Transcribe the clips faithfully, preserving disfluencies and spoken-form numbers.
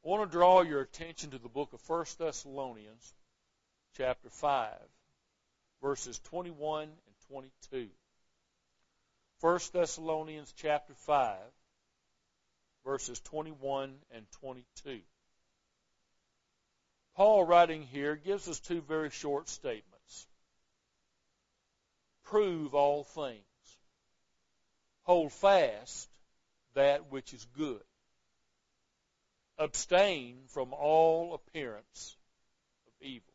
I want to draw your attention to the book of First Thessalonians, chapter five, verses twenty-one and twenty-two. First Thessalonians, chapter five, verses twenty-one and twenty-two. Paul, writing here, gives us two very short statements. Prove all things. Hold fast that which is good. Abstain from all appearance of evil.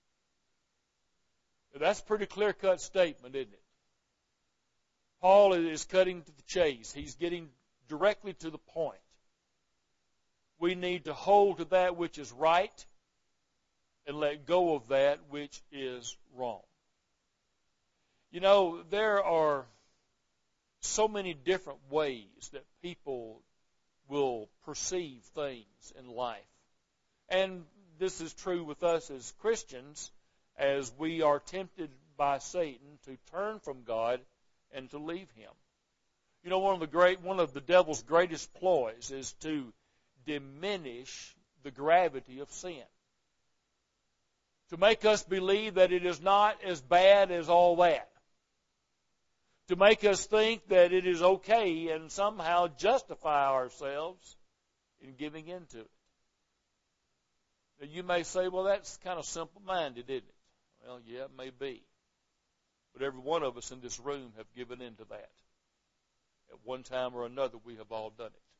Now, that's a pretty clear-cut statement, isn't it? Paul is cutting to the chase. He's getting directly to the point. We need to hold to that which is right and let go of that which is wrong. You know, there are so many different ways that people will perceive things in life. And this is true with us as Christians, as we are tempted by Satan to turn from God and to leave Him. You know, one of the great, one of the devil's greatest ploys is to diminish the gravity of sin. To make us believe that it is not as bad as all that. To make us think that it is okay and somehow justify ourselves in giving into it. Now you may say, well, that's kind of simple-minded, isn't it? Well, yeah, it may be. But every one of us in this room have given into that. At one time or another, we have all done it.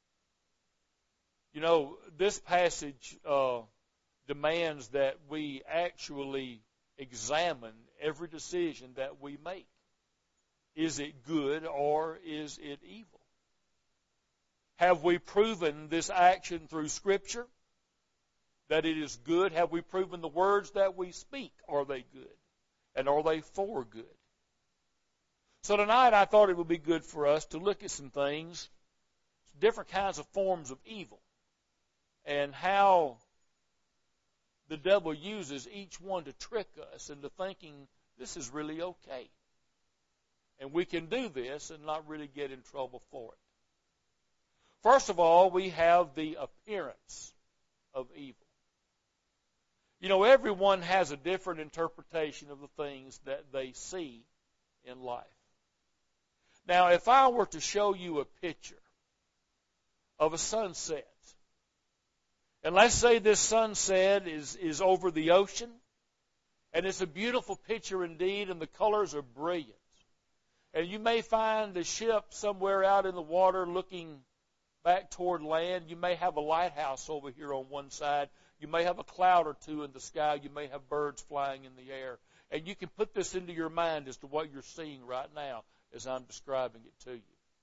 You know, this passage uh, demands that we actually examine every decision that we make. Is it good or is it evil? Have we proven this action through Scripture that it is good? Have we proven the words that we speak, are they good? And are they for good? So tonight I thought it would be good for us to look at some things, different kinds of forms of evil, and how the devil uses each one to trick us into thinking this is really okay. And we can do this and not really get in trouble for it. First of all, we have the appearance of evil. You know, everyone has a different interpretation of the things that they see in life. Now, if I were to show you a picture of a sunset, and let's say this sunset is, is over the ocean, and it's a beautiful picture indeed, and the colors are brilliant. And you may find a ship somewhere out in the water looking back toward land. You may have a lighthouse over here on one side. You may have a cloud or two in the sky. You may have birds flying in the air. And you can put this into your mind as to what you're seeing right now as I'm describing it to you.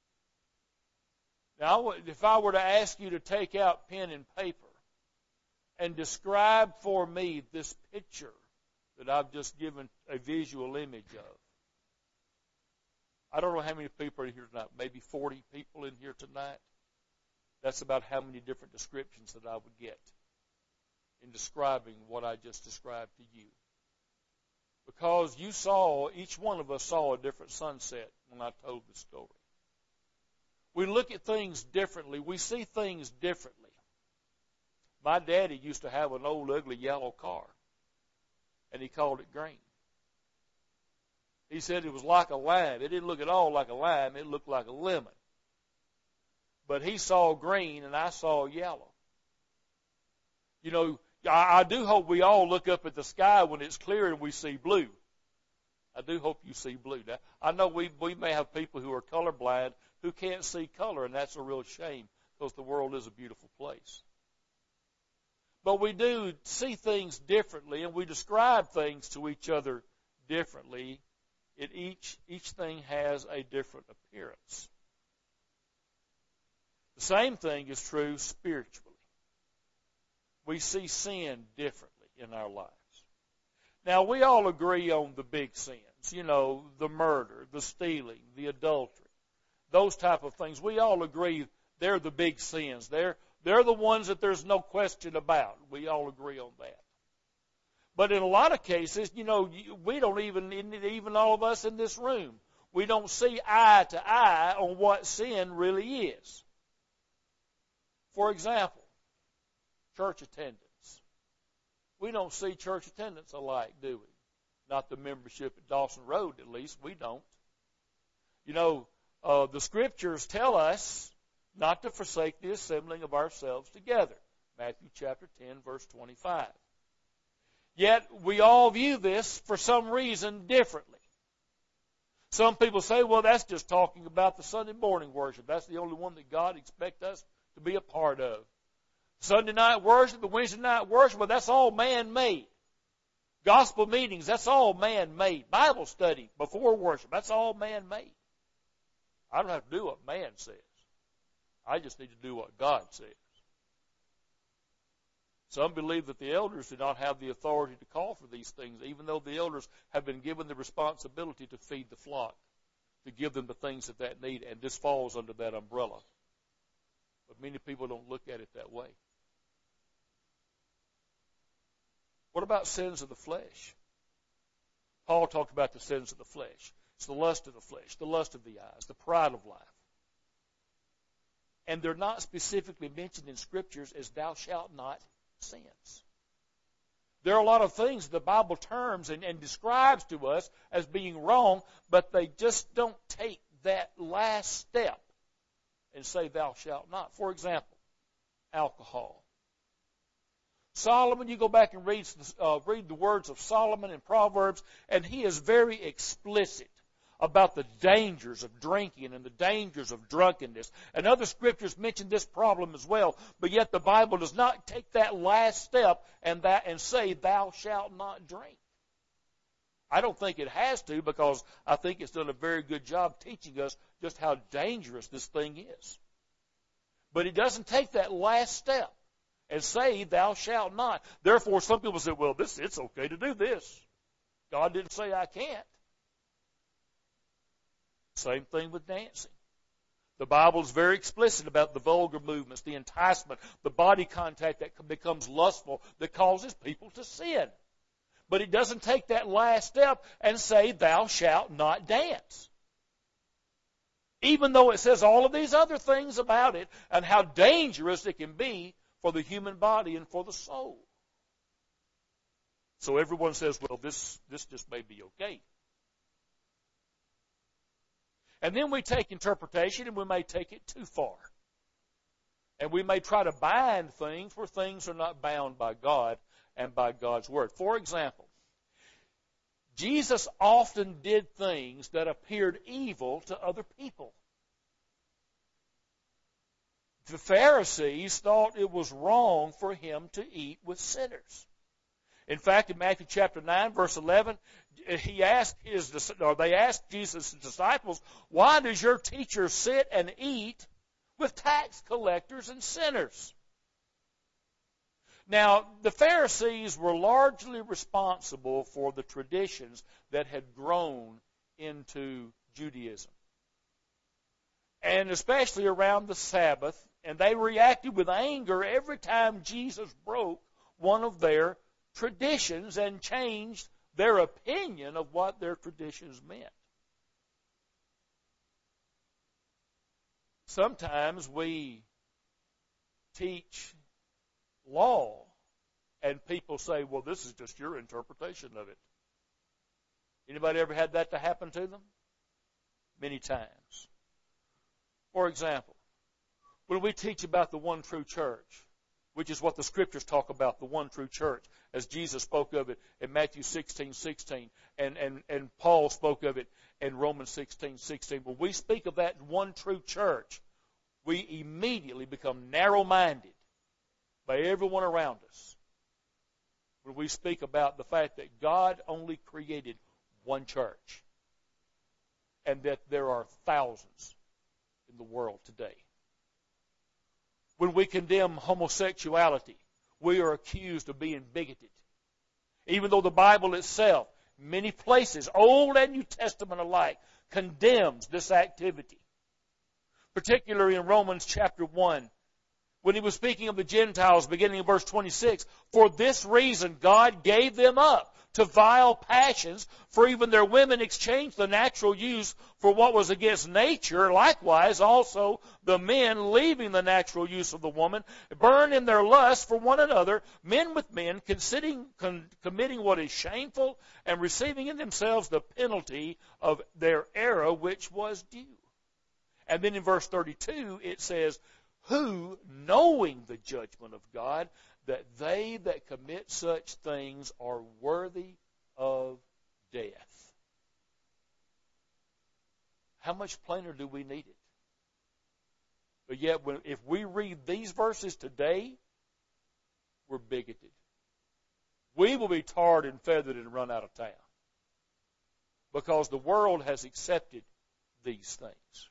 Now, if I were to ask you to take out pen and paper and describe for me this picture that I've just given a visual image of, I don't know how many people are in here tonight, maybe forty people in here tonight. That's about how many different descriptions that I would get in describing what I just described to you. Because you saw, each one of us saw a different sunset when I told the story. We look at things differently. We see things differently. My daddy used to have an old ugly yellow car, and he called it green. He said it was like a lime. It didn't look at all like a lime. It looked like a lemon. But he saw green, and I saw yellow. You know, I, I do hope we all look up at the sky when it's clear and we see blue. I do hope you see blue. Now, I know we, we may have people who are colorblind who can't see color, and that's a real shame because the world is a beautiful place. But we do see things differently, and we describe things to each other differently. It each, each thing has a different appearance. The same thing is true spiritually. We see sin differently in our lives. Now, we all agree on the big sins, you know, the murder, the stealing, the adultery, those type of things. We all agree they're the big sins. They're, they're the ones that there's no question about. We all agree on that. But in a lot of cases, you know, we don't even, even all of us in this room, we don't see eye to eye on what sin really is. For example, church attendance. We don't see church attendance alike, do we? Not the membership at Dawson Road, at least. We don't. You know, uh, the Scriptures tell us not to forsake the assembling of ourselves together. Matthew chapter ten, verse twenty-five. Yet we all view this, for some reason, differently. Some people say, well, that's just talking about the Sunday morning worship. That's the only one that God expects us to be a part of. Sunday night worship, the Wednesday night worship, well, that's all man-made. Gospel meetings, that's all man-made. Bible study before worship, that's all man-made. I don't have to do what man says. I just need to do what God says. Some believe that the elders do not have the authority to call for these things, even though the elders have been given the responsibility to feed the flock, to give them the things that that need, and this falls under that umbrella. But many people don't look at it that way. What about sins of the flesh? Paul talked about the sins of the flesh. It's the lust of the flesh, the lust of the eyes, the pride of life. And they're not specifically mentioned in Scriptures as thou shalt not sins. There are a lot of things the Bible terms and, and describes to us as being wrong, but they just don't take that last step and say thou shalt not. For example, alcohol. Solomon, you go back and read, uh, read the words of Solomon in Proverbs, and he is very explicit about the dangers of drinking and the dangers of drunkenness. And other scriptures mention this problem as well, but yet the Bible does not take that last step and that and say, thou shalt not drink. I don't think it has to, because I think it's done a very good job teaching us just how dangerous this thing is. But it doesn't take that last step and say, thou shalt not. Therefore, some people say, well, this it's okay to do this. God didn't say I can't. Same thing with dancing. The Bible is very explicit about the vulgar movements, the enticement, the body contact that becomes lustful, that causes people to sin. But it doesn't take that last step and say, thou shalt not dance. Even though it says all of these other things about it and how dangerous it can be for the human body and for the soul. So everyone says, well, this, this just may be okay. And then we take interpretation and we may take it too far. And we may try to bind things where things are not bound by God and by God's Word. For example, Jesus often did things that appeared evil to other people. The Pharisees thought it was wrong for him to eat with sinners. In fact, in Matthew chapter nine, verse eleven, he asked his, or they asked Jesus' disciples, why does your teacher sit and eat with tax collectors and sinners? Now, the Pharisees were largely responsible for the traditions that had grown into Judaism. And especially around the Sabbath, and they reacted with anger every time Jesus broke one of their traditions and changed their opinion of what their traditions meant. Sometimes we teach law and people say, well, this is just your interpretation of it. Anybody ever had that to happen to them? Many times. For example, when we teach about the one true church, which is what the Scriptures talk about, the one true church, as Jesus spoke of it in Matthew sixteen sixteen, and, and, and Paul spoke of it in Romans sixteen sixteen. When we speak of that one true church, we immediately become narrow-minded by everyone around us. When we speak about the fact that God only created one church, and that there are thousands in the world today. When we condemn homosexuality, we are accused of being bigoted. Even though the Bible itself, many places, Old and New Testament alike, condemns this activity. Particularly in Romans chapter one, when he was speaking of the Gentiles, beginning in verse twenty-six, for this reason God gave them up to vile passions, for even their women exchanged the natural use for what was against nature. Likewise, also the men, leaving the natural use of the woman, burn in their lust for one another, men with men, considering, con, committing what is shameful, and receiving in themselves the penalty of their error which was due. And then in verse thirty-two, it says, who, knowing the judgment of God, that they that commit such things are worthy of death. How much plainer do we need it? But yet, when, if we read these verses today, we're bigoted. We will be tarred and feathered and run out of town. Because the world has accepted these things.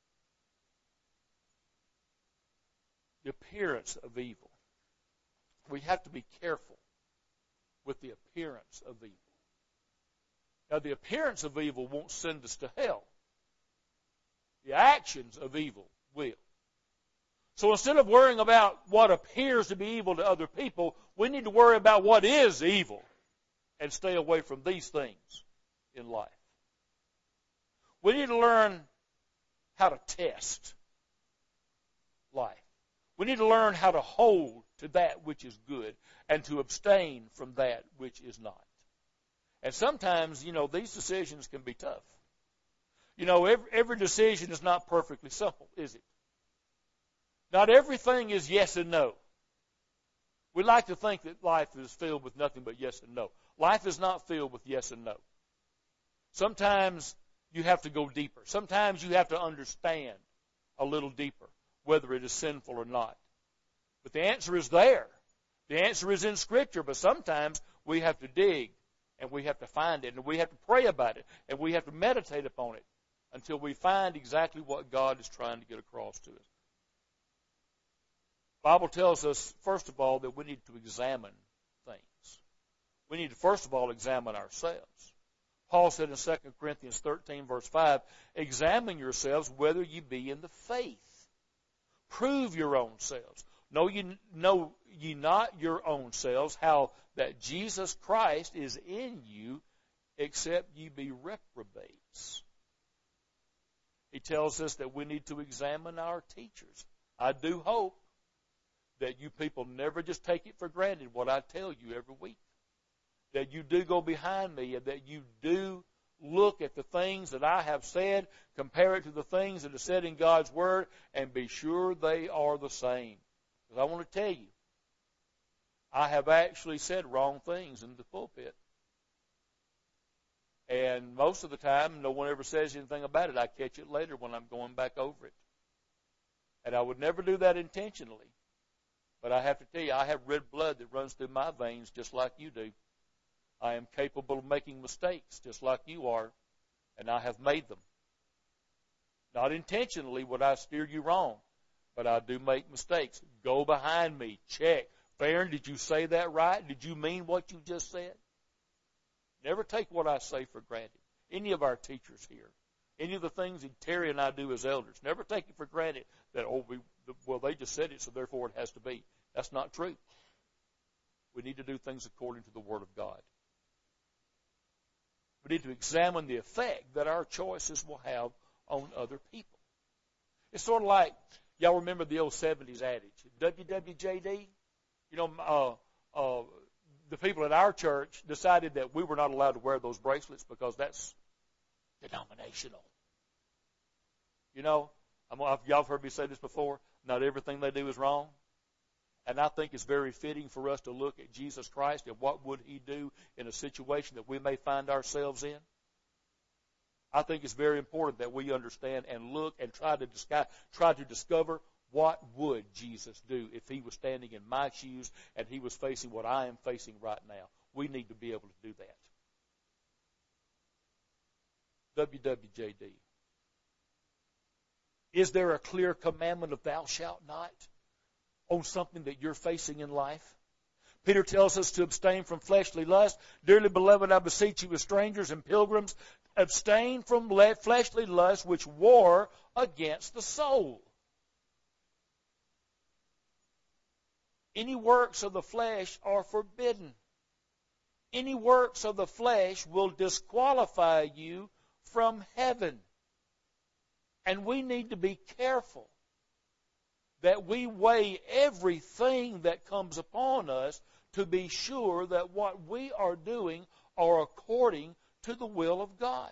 The appearance of evil. We have to be careful with the appearance of evil. Now, the appearance of evil won't send us to hell. The actions of evil will. So instead of worrying about what appears to be evil to other people, we need to worry about what is evil and stay away from these things in life. We need to learn how to test life. We need to learn how to hold to that which is good and to abstain from that which is not. And sometimes, you know, these decisions can be tough. You know, every, every decision is not perfectly simple, is it? Not everything is yes and no. We like to think that life is filled with nothing but yes and no. Life is not filled with yes and no. Sometimes you have to go deeper. Sometimes you have to understand a little deeper whether it is sinful or not. But the answer is there. The answer is in Scripture, but sometimes we have to dig and we have to find it and we have to pray about it and we have to meditate upon it until we find exactly what God is trying to get across to us. The Bible tells us, first of all, that we need to examine things. We need to, first of all, examine ourselves. Paul said in Second Corinthians thirteen, verse five, examine yourselves whether you be in the faith. Prove your own selves. Know ye, know ye not your own selves how that Jesus Christ is in you, except ye be reprobates. He tells us that we need to examine our teachers. I do hope that you people never just take it for granted what I tell you every week. That you do go behind me and that you do look at the things that I have said, compare it to the things that are said in God's Word, and be sure they are the same. Because I want to tell you, I have actually said wrong things in the pulpit. And most of the time, no one ever says anything about it. I catch it later when I'm going back over it. And I would never do that intentionally. But I have to tell you, I have red blood that runs through my veins just like you do. I am capable of making mistakes just like you are, and I have made them. Not intentionally would I steer you wrong, but I do make mistakes. Go behind me. Check. Farron, did you say that right? Did you mean what you just said? Never take what I say for granted. Any of our teachers here, any of the things that Terry and I do as elders, never take it for granted that, oh, we, well, they just said it, so therefore it has to be. That's not true. We need to do things according to the Word of God. We need to examine the effect that our choices will have on other people. It's sort of like, y'all remember the old seventies adage, W W J D? You know, uh, uh, the people at our church decided that we were not allowed to wear those bracelets because that's denominational. You know, I'm, y'all have heard me say this before, not everything they do is wrong. And I think it's very fitting for us to look at Jesus Christ and what would He do in a situation that we may find ourselves in. I think it's very important that we understand and look and try to disguise, try to discover what would Jesus do if He was standing in my shoes and He was facing what I am facing right now. We need to be able to do that. W W J D. Is there a clear commandment of thou shalt not on something that you're facing in life? Peter tells us to abstain from fleshly lust. Dearly beloved, I beseech you as strangers and pilgrims, abstain from fleshly lust which war against the soul. Any works of the flesh are forbidden. any works of the flesh will disqualify you from heaven. And we need to be careful that we weigh everything that comes upon us to be sure that what we are doing are according to the will of God.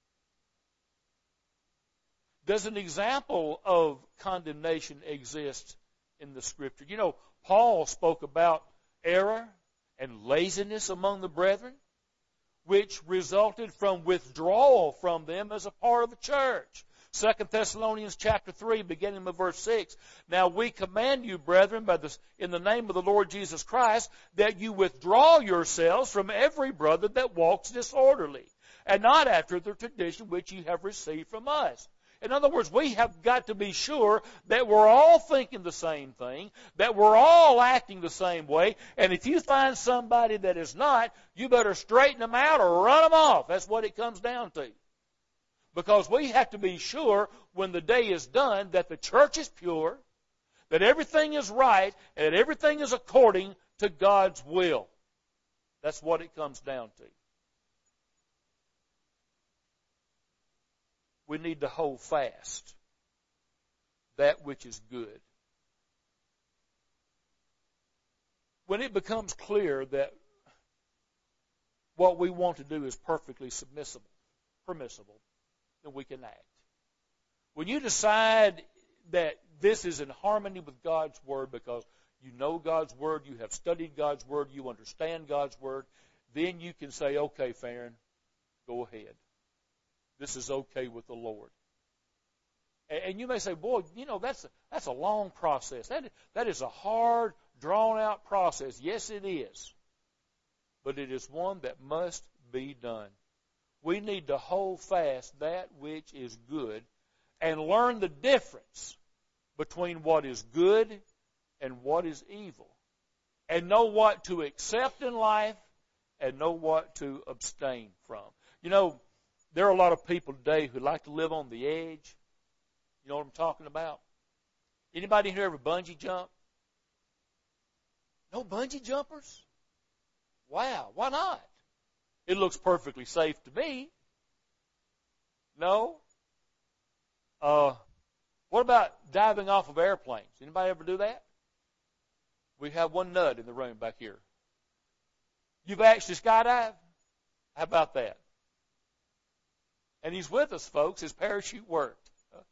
Does an example of condemnation exist in the Scripture? You know, Paul spoke about error and laziness among the brethren, which resulted from withdrawal from them as a part of the church. Second Thessalonians chapter three, beginning with verse six. Now we command you, brethren, by the, in the name of the Lord Jesus Christ, that you withdraw yourselves from every brother that walks disorderly, and not after the tradition which you have received from us. In other words, we have got to be sure that we're all thinking the same thing, that we're all acting the same way, and if you find somebody that is not, you better straighten them out or run them off. That's what it comes down to. Because we have to be sure when the day is done that the church is pure, that everything is right, and that everything is according to God's will. That's what it comes down to. We need to hold fast that which is good. When it becomes clear that what we want to do is perfectly submissible, permissible, then we can act. When you decide that this is in harmony with God's Word because you know God's Word, you have studied God's Word, you understand God's Word, then you can say, okay, Farron, go ahead. This is okay with the Lord. And you may say, boy, you know, that's a, that's a long process. That, that is a hard, drawn-out process. Yes, it is. But it is one that must be done. We need to hold fast that which is good and learn the difference between what is good and what is evil, and know what to accept in life and know what to abstain from. You know, there are a lot of people today who like to live on the edge. You know what I'm talking about? Anybody here ever bungee jump? No bungee jumpers? Wow, why not? It looks perfectly safe to me. No? Uh, what about diving off of airplanes? Anybody ever do that? We have one nut in the room back here. You've actually skydived? How about that? And he's with us, folks. His parachute worked.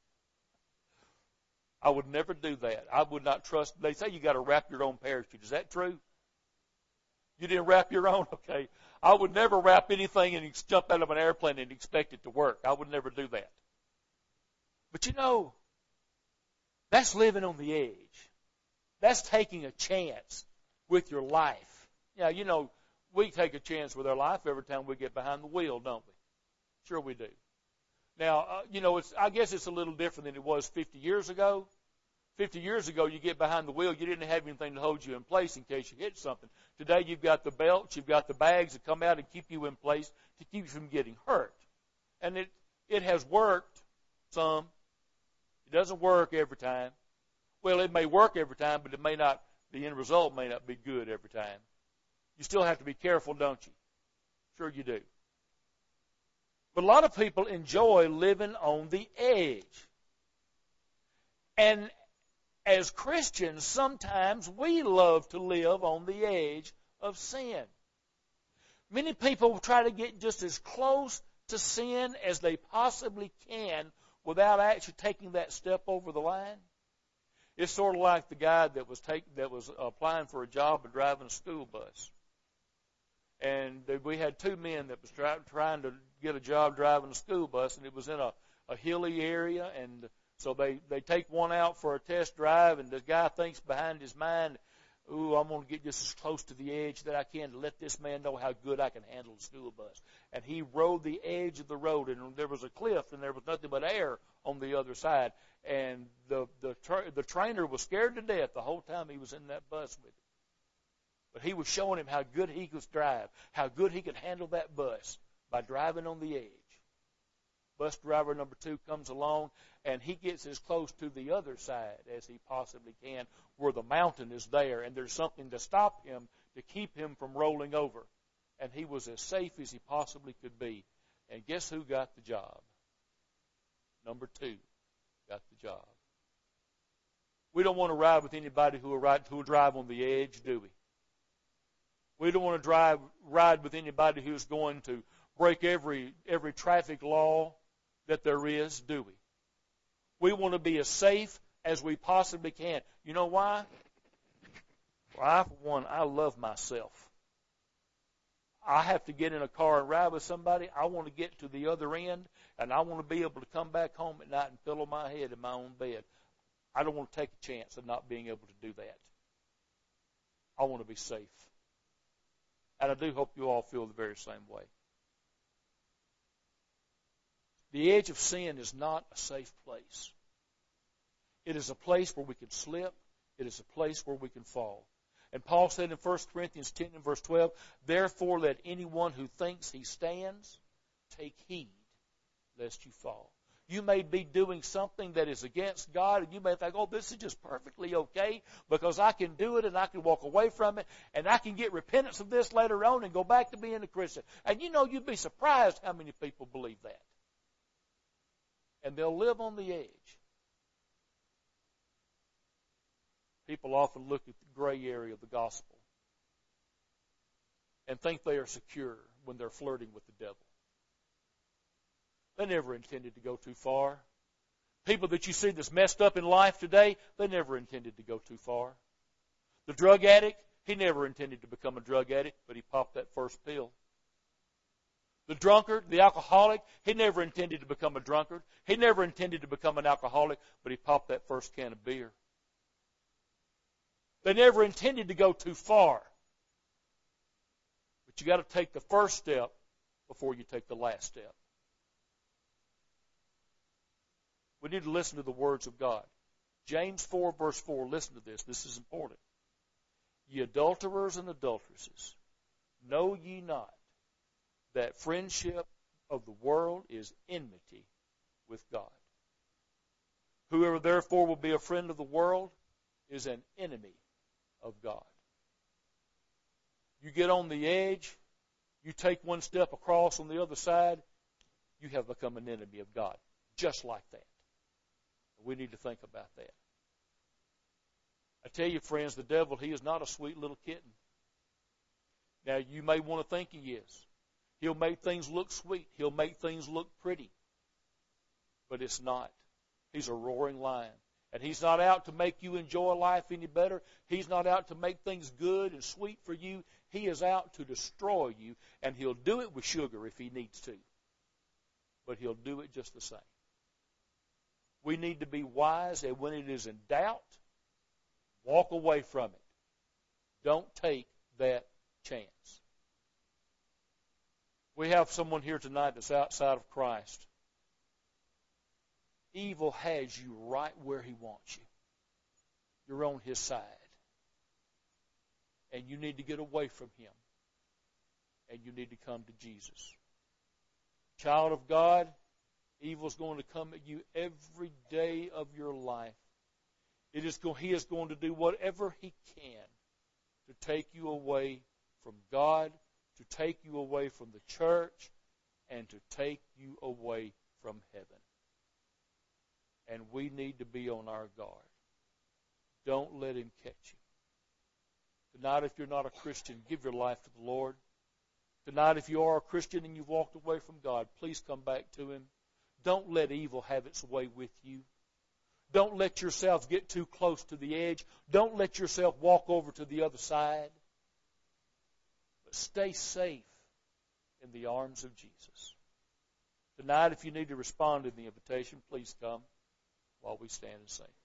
I would never do that. I would not trust. They say you got to wrap your own parachute. Is that true? You didn't wrap your own? Okay. I would never wrap anything and jump out of an airplane and expect it to work. I would never do that. But you know, that's living on the edge. That's taking a chance with your life. Yeah, you know, we take a chance with our life every time we get behind the wheel, don't we? Sure we do. Now, uh, you know, it's, I guess it's a little different than it was fifty years ago. fifty years ago, you get behind the wheel, you didn't have anything to hold you in place in case you hit something. Today, you've got the belts, you've got the bags that come out and keep you in place to keep you from getting hurt. And it, it has worked some. It doesn't work every time. Well, it may work every time, but it may not, the end result may not be good every time. You still have to be careful, don't you? Sure you do. But a lot of people enjoy living on the edge. And as Christians, sometimes we love to live on the edge of sin. Many people try to get just as close to sin as they possibly can without actually taking that step over the line. It's sort of like the guy that was take, that was applying for a job and driving a school bus. And we had two men that was try, trying to get a job driving a school bus, and it was in a, a hilly area, and so they, they take one out for a test drive, and the guy thinks behind his mind, ooh, I'm going to get just as close to the edge that I can to let this man know how good I can handle the school bus. And he rode the edge of the road, and there was a cliff, and there was nothing but air on the other side. And the the, tra- the trainer was scared to death the whole time he was in that bus with him. But he was showing him how good he could drive, how good he could handle that bus by driving on the edge. Bus driver number two comes along, and he gets as close to the other side as he possibly can, where the mountain is there, and there's something to stop him, to keep him from rolling over. and he was as safe as he possibly could be. And guess who got the job? Number two got the job. We don't want to ride with anybody who will, ride, who will drive on the edge, do we? We don't want to drive ride with anybody who's going to break every every traffic law that there is, do we? We want to be as safe as we possibly can. You know why? Well, I, for one, I love myself. I have to get in a car and ride with somebody. I want to get to the other end, and I want to be able to come back home at night and pillow my head in my own bed. I don't want to take a chance of not being able to do that. I want to be safe. And I do hope you all feel the very same way. The edge of sin is not a safe place. It is a place where we can slip. It is a place where we can fall. And Paul said in First Corinthians ten and verse twelve, therefore let anyone who thinks he stands take heed lest you fall. You may be doing something that is against God, and you may think, oh, this is just perfectly okay because I can do it and I can walk away from it and I can get repentance of this later on and go back to being a Christian. And you know, you'd be surprised how many people believe that. And they'll live on the edge. People often look at the gray area of the gospel and think they are secure when they're flirting with the devil. They never intended to go too far. People that you see that's messed up in life today, they never intended to go too far. The drug addict, he never intended to become a drug addict, but he popped that first pill. The drunkard, the alcoholic, he never intended to become a drunkard. He never intended to become an alcoholic, but he popped that first can of beer. They never intended to go too far. But you got to take the first step before you take the last step. We need to listen to the words of God. James four, verse four, listen to this. This is important. Ye adulterers and adulteresses, know ye not that friendship of the world is enmity with God? Whoever therefore will be a friend of the world is an enemy of God. You get on the edge, you take one step across on the other side, you have become an enemy of God. Just like that. We need to think about that. I tell you, friends, the devil, he is not a sweet little kitten. Now, you may want to think he is. He'll make things look sweet. He'll make things look pretty. But it's not. He's a roaring lion. And he's not out to make you enjoy life any better. He's not out to make things good and sweet for you. He is out to destroy you. And he'll do it with sugar if he needs to. But he'll do it just the same. We need to be wise, and when it is in doubt, walk away from it. Don't take that chance. We have someone here tonight that's outside of Christ. Evil has you right where he wants you. You're on his side. And you need to get away from him. And you need to come to Jesus. Child of God, evil is going to come at you every day of your life. It is going, he is going to do whatever he can to take you away from God, to take you away from the church, and to take you away from heaven. And we need to be on our guard. Don't let him catch you. Tonight, if you're not a Christian, give your life to the Lord. Tonight, if you are a Christian and you've walked away from God, please come back to him. Don't let evil have its way with you. Don't let yourself get too close to the edge. Don't let yourself walk over to the other side. But stay safe in the arms of Jesus. Tonight, if you need to respond to the invitation, please come while we stand and sing.